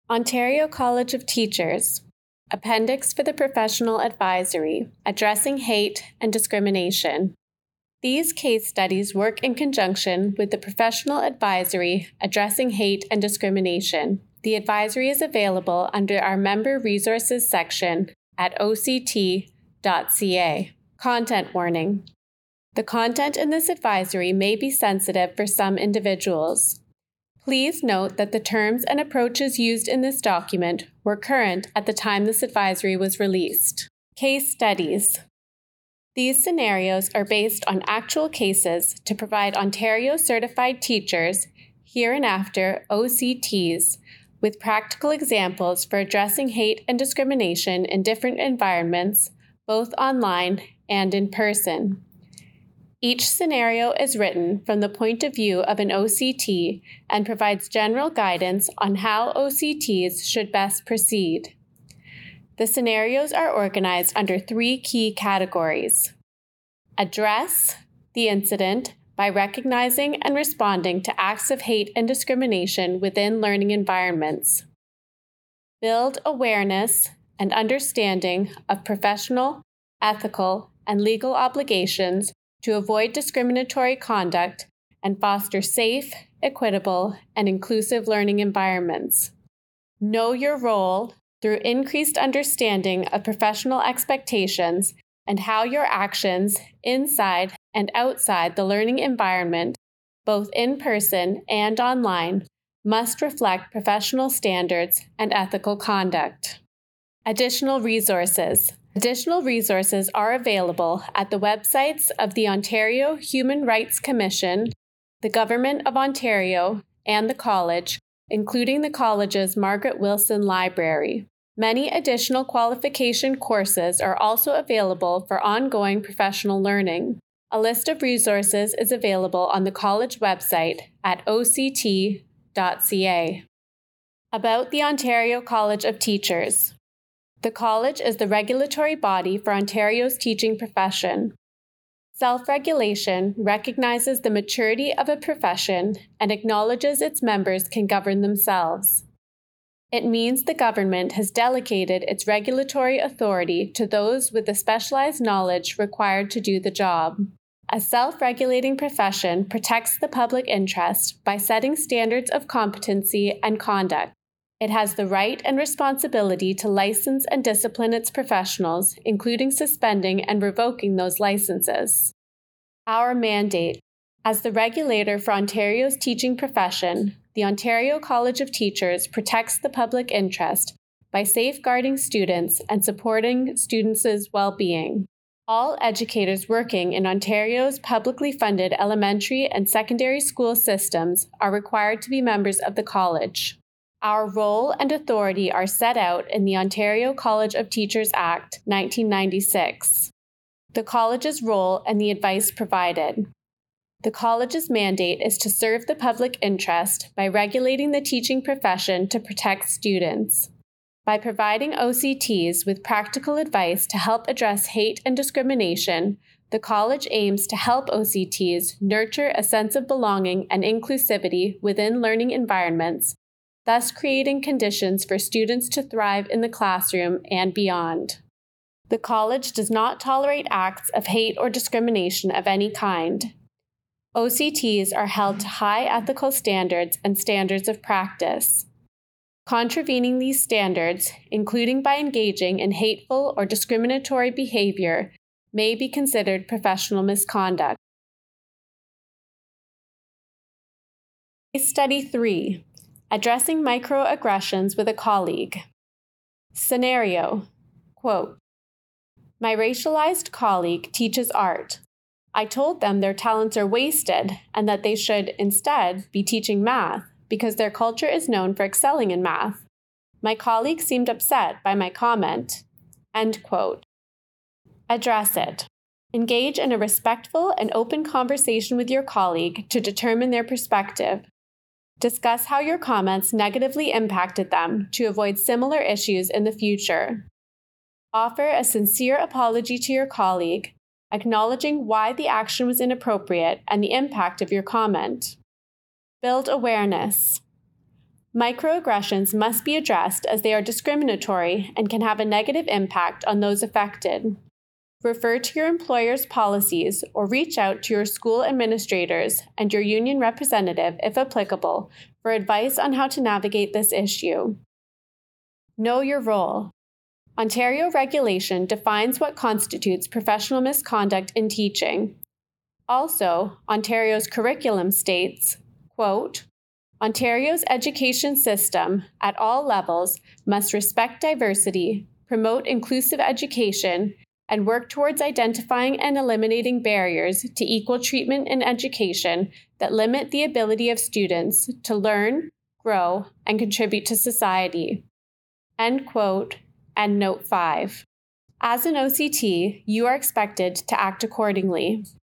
Ontario College of Teachers, Appendix for the Professional Advisory, Addressing Hate and Discrimination. These case studies work in conjunction with the Professional Advisory, Addressing Hate and Discrimination. The advisory is available under our Member Resources section at oct.ca. Content warning. The content in this advisory may be sensitive for some individuals. Please note that the terms and approaches used in this document were current at the time this advisory was released. Case studies. These scenarios are based on actual cases to provide Ontario certified teachers, hereinafter OCTs, with practical examples for addressing hate and discrimination in different environments, both online and in person. Each scenario is written from the point of view of an OCT and provides general guidance on how OCTs should best proceed. The scenarios are organized under 3 key categories. Address the incident by recognizing and responding to acts of hate and discrimination within learning environments. Build awareness and understanding of professional, ethical, and legal obligations to avoid discriminatory conduct and foster safe, equitable, and inclusive learning environments. Know your role through increased understanding of professional expectations and how your actions inside and outside the learning environment, both in person and online, must reflect professional standards and ethical conduct. Additional resources. Additional resources are available at the websites of the Ontario Human Rights Commission, the Government of Ontario, and the College, including the College's Margaret Wilson Library. Many additional qualification courses are also available for ongoing professional learning. A list of resources is available on the College website at oct.ca. About the Ontario College of Teachers. The College is the regulatory body for Ontario's teaching profession. Self-regulation recognizes the maturity of a profession and acknowledges its members can govern themselves. It means the government has delegated its regulatory authority to those with the specialized knowledge required to do the job. A self-regulating profession protects the public interest by setting standards of competency and conduct. It has the right and responsibility to license and discipline its professionals, including suspending and revoking those licenses. Our mandate. As the regulator for Ontario's teaching profession, the Ontario College of Teachers protects the public interest by safeguarding students and supporting students' well-being. All educators working in Ontario's publicly funded elementary and secondary school systems are required to be members of the college. Our role and authority are set out in the Ontario College of Teachers Act, 1996. The college's role and the advice provided. The college's mandate is to serve the public interest by regulating the teaching profession to protect students. By providing OCTs with practical advice to help address hate and discrimination, the college aims to help OCTs nurture a sense of belonging and inclusivity within learning environments, thus creating conditions for students to thrive in the classroom and beyond. The college does not tolerate acts of hate or discrimination of any kind. OCTs are held to high ethical standards and standards of practice. Contravening these standards, including by engaging in hateful or discriminatory behavior, may be considered professional misconduct. Case Study 3. Addressing microaggressions with a colleague. Scenario, quote, "My racialized colleague teaches art. I told them their talents are wasted and that they should instead be teaching math because their culture is known for excelling in math. My colleague seemed upset by my comment." End quote. Address it. Engage in a respectful and open conversation with your colleague to determine their perspective. Discuss how your comments negatively impacted them to avoid similar issues in the future. Offer a sincere apology to your colleague, acknowledging why the action was inappropriate and the impact of your comment. Build awareness. Microaggressions must be addressed as they are discriminatory and can have a negative impact on those affected. Refer to your employer's policies or reach out to your school administrators and your union representative, if applicable, for advice on how to navigate this issue. Know your role. Ontario regulation defines what constitutes professional misconduct in teaching. Also, Ontario's curriculum states, quote, Ontario's education system at all levels must respect diversity, promote inclusive education, and work towards identifying and eliminating barriers to equal treatment in education that limit the ability of students to learn, grow, and contribute to society. End quote, and Note 5. As an OCT, you are expected to act accordingly.